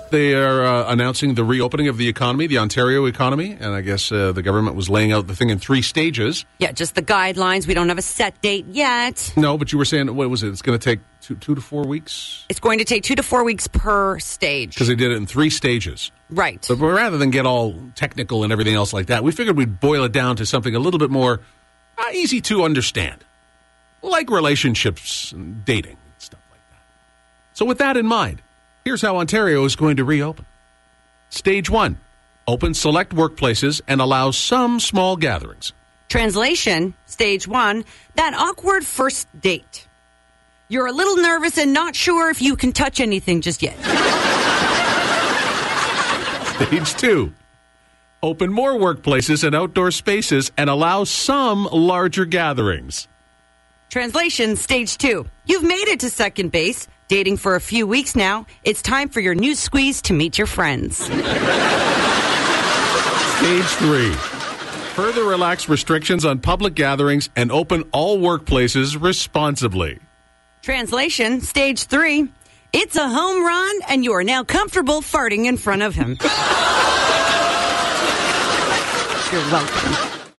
They are announcing the reopening of the economy, the Ontario economy, and I guess the government was laying out the thing in 3 stages. Yeah, just the guidelines. We don't have a set date yet. No, but you were saying, what was it? It's going to take 2 to 4 weeks? It's going to take 2 to 4 weeks per stage. Because they did it in 3 stages. Right. But rather than get all technical and everything else like that, we figured we'd boil it down to something a little bit more easy to understand. Like relationships and dating and stuff like that. So with that in mind, here's how Ontario is going to reopen. Stage 1, open select workplaces and allow some small gatherings. Translation, stage 1, that awkward first date. You're a little nervous and not sure if you can touch anything just yet. Stage 2, open more workplaces and outdoor spaces and allow some larger gatherings. Translation, stage 2, you've made it to second base. Dating for a few weeks now, it's time for your new squeeze to meet your friends. Stage 3. Further relax restrictions on public gatherings and open all workplaces responsibly. Translation, stage 3. It's a home run and you are now comfortable farting in front of him. You're welcome.